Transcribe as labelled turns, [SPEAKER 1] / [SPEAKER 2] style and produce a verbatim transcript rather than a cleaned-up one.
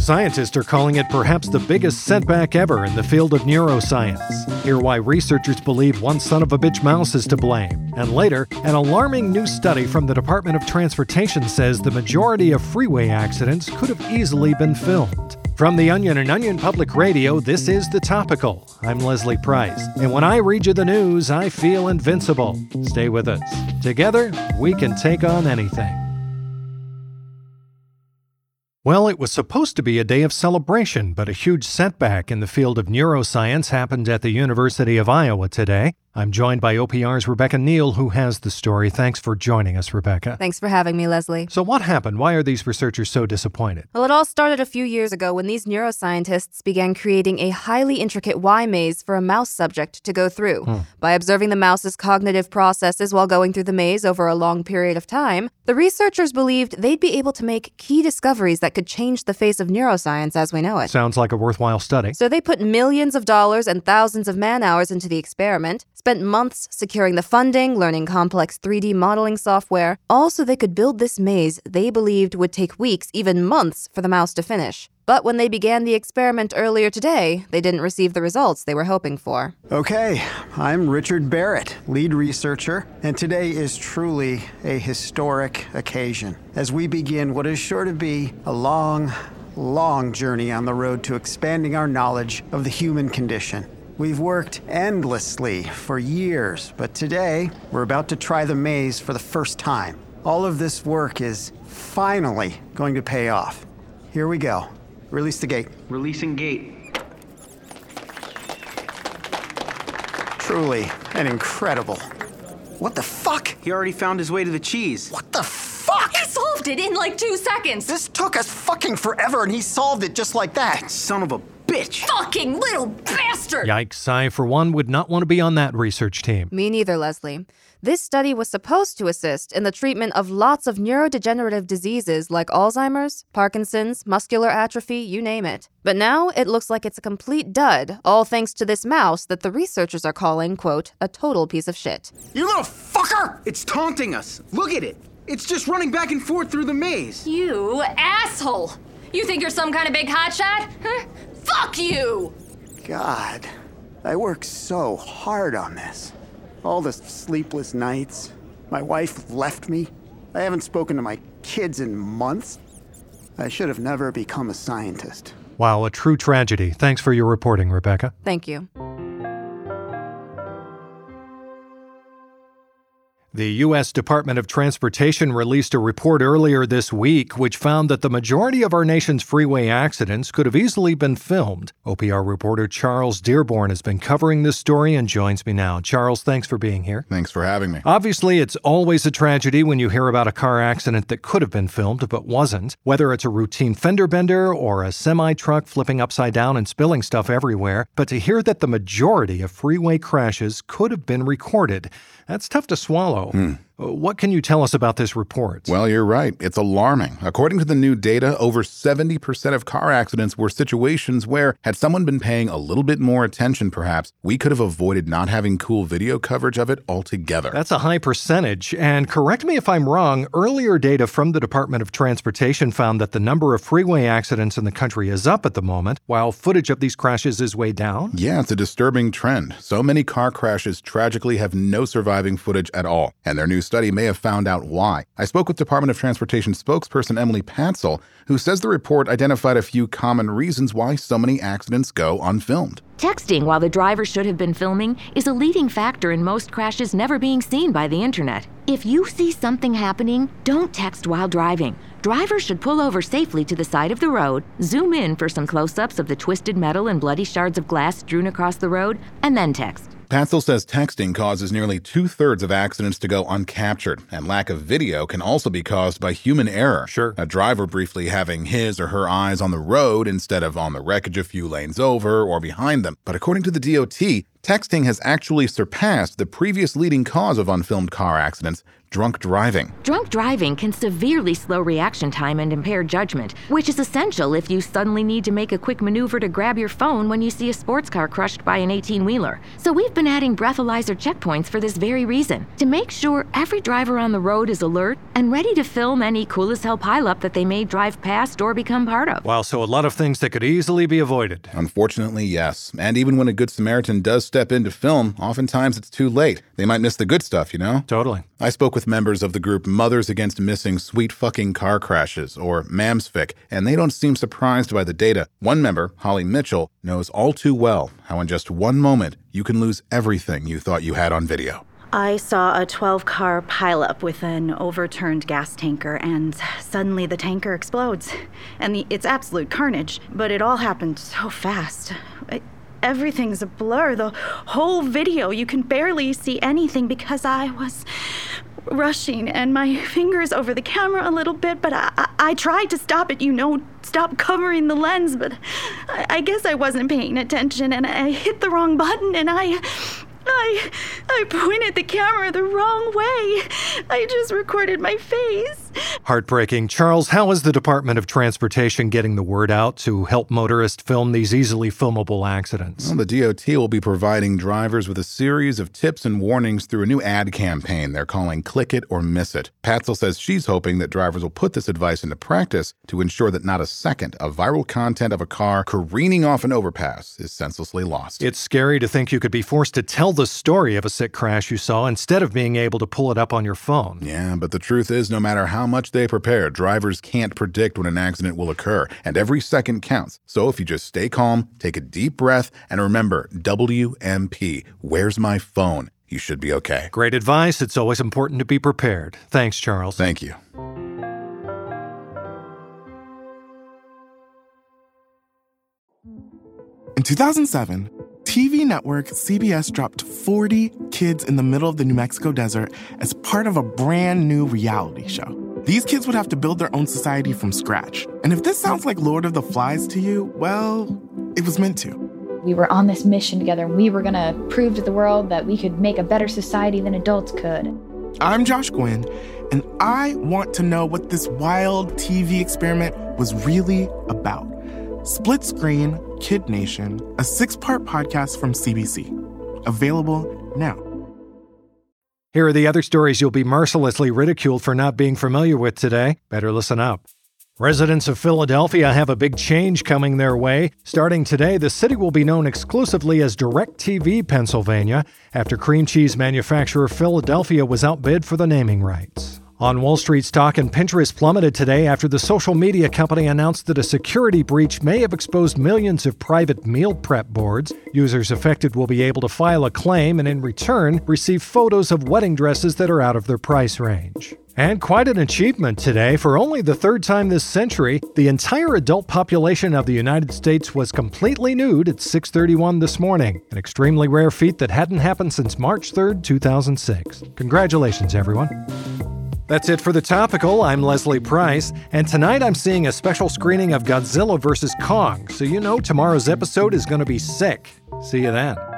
[SPEAKER 1] Scientists are calling it perhaps the biggest setback ever in the field of neuroscience. Hear why researchers believe one son-of-a-bitch mouse is to blame. And later, an alarming new study from the Department of Transportation says the majority of freeway accidents could have easily been filmed. From The Onion and Onion Public Radio, this is The Topical. I'm Leslie Price, and when I read you the news, I feel invincible. Stay with us. Together, we can take on anything. Well, it was supposed to be a day of celebration, but a huge setback in the field of neuroscience happened at the University of Iowa today. I'm joined by O P R's Rebecca Neal, who has the story. Thanks for joining us, Rebecca.
[SPEAKER 2] Thanks for having me, Leslie.
[SPEAKER 1] So what happened? Why are these researchers so disappointed?
[SPEAKER 2] Well, it all started a few years ago when these neuroscientists began creating a highly intricate Y maze for a mouse subject to go through. Hmm. By observing the mouse's cognitive processes while going through the maze over a long period of time, the researchers believed they'd be able to make key discoveries that could change the face of neuroscience as we know it.
[SPEAKER 1] Sounds like a worthwhile study.
[SPEAKER 2] So they put millions of dollars and thousands of man-hours into the experiment, spent months securing the funding, learning complex three D modeling software, all so they could build this maze they believed would take weeks, even months, for the mouse to finish. But when they began the experiment earlier today, they didn't receive the results they were hoping for.
[SPEAKER 3] Okay, I'm Richard Barrett, lead researcher, and today is truly a historic occasion as we begin what is sure to be a long, long journey on the road to expanding our knowledge of the human condition. We've worked endlessly for years, but today we're about to try the maze for the first time. All of this work is finally going to pay off. Here we go. Release the gate.
[SPEAKER 4] Releasing gate.
[SPEAKER 3] Truly an incredible. What the fuck?
[SPEAKER 4] He already found his way to the cheese.
[SPEAKER 3] What the fuck?
[SPEAKER 5] He solved it in like two seconds.
[SPEAKER 3] This took us fucking forever and he solved it just like that.
[SPEAKER 4] Son of a bitch.
[SPEAKER 5] Fucking little bastard!
[SPEAKER 1] Yikes, I, for one, would not want to be on that research team.
[SPEAKER 2] Me neither, Leslie. This study was supposed to assist in the treatment of lots of neurodegenerative diseases like Alzheimer's, Parkinson's, muscular atrophy, you name it. But now it looks like it's a complete dud, all thanks to this mouse that the researchers are calling, quote, a total piece of shit.
[SPEAKER 4] You little fucker! It's taunting us. Look at it. It's just running back and forth through the maze.
[SPEAKER 5] You asshole! You think you're some kind of big hotshot? Huh? Fuck you!
[SPEAKER 3] God, I worked so hard on this. All the sleepless nights. My wife left me. I haven't spoken to my kids in months. I should have never become a scientist.
[SPEAKER 1] Wow, a true tragedy. Thanks for your reporting, Rebecca.
[SPEAKER 2] Thank you.
[SPEAKER 1] The U S Department of Transportation released a report earlier this week which found that the majority of our nation's freeway accidents could have easily been filmed. O P R reporter Charles Dearborn has been covering this story and joins me now. Charles, thanks for being here.
[SPEAKER 6] Thanks for having me.
[SPEAKER 1] Obviously, it's always a tragedy when you hear about a car accident that could have been filmed but wasn't, whether it's a routine fender bender or a semi-truck flipping upside down and spilling stuff everywhere. But to hear that the majority of freeway crashes could have been recorded, that's tough to swallow. Hmm. What can you tell us about this report?
[SPEAKER 6] Well, you're right. It's alarming. According to the new data, over seventy percent of car accidents were situations where, had someone been paying a little bit more attention perhaps, we could have avoided not having cool video coverage of it altogether.
[SPEAKER 1] That's a high percentage. And correct me if I'm wrong, earlier data from the Department of Transportation found that the number of freeway accidents in the country is up at the moment, while footage of these crashes is way down.
[SPEAKER 6] Yeah, it's a disturbing trend. So many car crashes tragically have no surviving footage at all, and their new study may have found out why. I spoke with Department of Transportation spokesperson Emily Patzel, who says the report identified a few common reasons why so many accidents go unfilmed.
[SPEAKER 7] Texting while the driver should have been filming is a leading factor in most crashes never being seen by the internet. If you see something happening, don't text while driving. Drivers should pull over safely to the side of the road, zoom in for some close-ups of the twisted metal and bloody shards of glass strewn across the road, and then text.
[SPEAKER 6] Patzel says texting causes nearly two-thirds of accidents to go uncaptured, and lack of video can also be caused by human error.
[SPEAKER 1] Sure.
[SPEAKER 6] A driver briefly having his or her eyes on the road instead of on the wreckage a few lanes over or behind them. But according to the D O T, texting has actually surpassed the previous leading cause of unfilmed car accidents, drunk driving.
[SPEAKER 7] Drunk driving can severely slow reaction time and impair judgment, which is essential if you suddenly need to make a quick maneuver to grab your phone when you see a sports car crushed by an eighteen-wheeler. So we've been adding breathalyzer checkpoints for this very reason, to make sure every driver on the road is alert and ready to film any cool-as-hell pileup that they may drive past or become part of.
[SPEAKER 1] Wow, so a lot of things that could easily be avoided.
[SPEAKER 6] Unfortunately, yes. And even when a good Samaritan does step in to film, oftentimes it's too late. They might miss the good stuff, you know?
[SPEAKER 1] Totally.
[SPEAKER 6] I spoke with members of the group Mothers Against Missing Sweet Fucking Car Crashes, or MAMSFIC, and they don't seem surprised by the data. One member, Holly Mitchell, knows all too well how in just one moment you can lose everything you thought you had on video.
[SPEAKER 8] I saw a twelve-car pileup with an overturned gas tanker, and suddenly the tanker explodes. And the, it's absolute carnage, but it all happened so fast. I, everything's a blur. The whole video, you can barely see anything because I was rushing and my fingers over the camera a little bit, but I, I, I tried to stop it, you know, stop covering the lens, but I, I guess I wasn't paying attention and I hit the wrong button and I... I I pointed the camera the wrong way. I just recorded my face.
[SPEAKER 1] Heartbreaking. Charles, how is the Department of Transportation getting the word out to help motorists film these easily filmable accidents?
[SPEAKER 6] Well, the D O T will be providing drivers with a series of tips and warnings through a new ad campaign they're calling Click It or Miss It. Patzel says she's hoping that drivers will put this advice into practice to ensure that not a second of viral content of a car careening off an overpass is senselessly lost.
[SPEAKER 1] It's scary to think you could be forced to tell the story of a sick crash you saw instead of being able to pull it up on your phone.
[SPEAKER 6] Yeah, but the truth is, no matter how much they prepare, drivers can't predict when an accident will occur, and every second counts. So if you just stay calm, take a deep breath, and remember, W M P, where's my phone? You should be okay.
[SPEAKER 1] Great advice. It's always important to be prepared. Thanks, Charles.
[SPEAKER 6] Thank you.
[SPEAKER 9] In two thousand seven, T V network C B S dropped forty kids in the middle of the New Mexico desert as part of a brand new reality show. These kids would have to build their own society from scratch. And if this sounds like Lord of the Flies to you, well, it was meant to.
[SPEAKER 10] We were on this mission together, and we were going to prove to the world that we could make a better society than adults could.
[SPEAKER 9] I'm Josh Gwynn, and I want to know what this wild T V experiment was really about. Split Screen, Kid Nation, a six-part podcast from C B C. Available now.
[SPEAKER 1] Here are the other stories you'll be mercilessly ridiculed for not being familiar with today. Better listen up. Residents of Philadelphia have a big change coming their way. Starting today, the city will be known exclusively as DirecTV Pennsylvania after cream cheese manufacturer Philadelphia was outbid for the naming rights. On Wall Street, stock in Pinterest plummeted today after the social media company announced that a security breach may have exposed millions of private meal prep boards. Users affected will be able to file a claim and in return receive photos of wedding dresses that are out of their price range. And quite an achievement today. For only the third time this century, the entire adult population of the United States was completely nude at six thirty-one this morning, an extremely rare feat that hadn't happened since March third, two thousand six. Congratulations, everyone. That's it for The Topical. I'm Leslie Price, and tonight I'm seeing a special screening of Godzilla versus Kong, so you know tomorrow's episode is going to be sick. See you then.